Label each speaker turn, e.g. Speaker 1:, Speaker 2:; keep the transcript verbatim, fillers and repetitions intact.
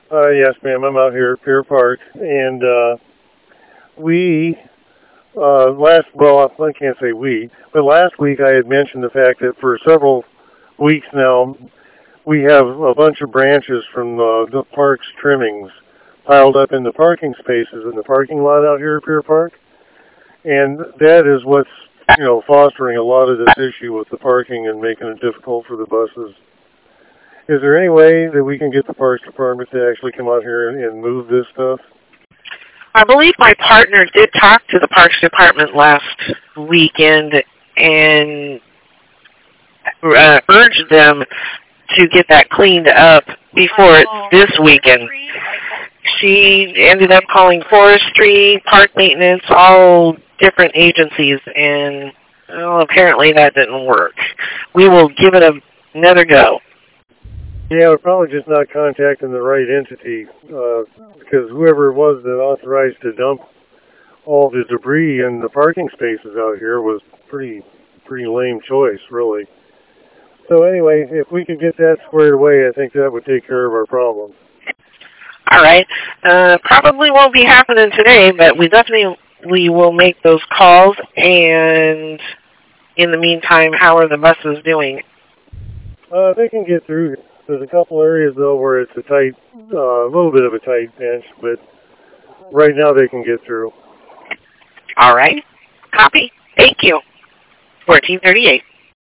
Speaker 1: Uh, yes, ma'am. I'm out here at Pier Park, and uh, we uh, last well, I can't say we, but last week I had mentioned the fact that for several weeks now we have a bunch of branches from uh, the park's trimmings piled up in the parking spaces in the parking lot out here at Pier Park, and that is what's you know fostering a lot of this issue with the parking and making it difficult for the buses. Is there any way that we can get the Parks Department to actually come out here and, and move this stuff?
Speaker 2: I believe my partner did talk to the Parks Department last weekend and uh, urged them to get that cleaned up before it's this weekend. She ended up calling forestry, park maintenance, all different agencies, and well, apparently that didn't work. We will give it a, another go.
Speaker 1: Yeah, we're probably just not contacting the right entity, uh, because whoever it was that authorized to dump all the debris in the parking spaces out here was pretty, pretty lame choice, really. So anyway, if we could get that squared away, I think that would take care of our problem.
Speaker 2: All right. Uh, probably won't be happening today, but we definitely we will make those calls. And in the meantime, how are the buses doing?
Speaker 1: Uh, they can get through. There's a couple areas, though, where it's a tight, uh, a little bit of a tight pinch, but right now they can get through.
Speaker 2: All right. Copy. Thank you. fourteen thirty-eight.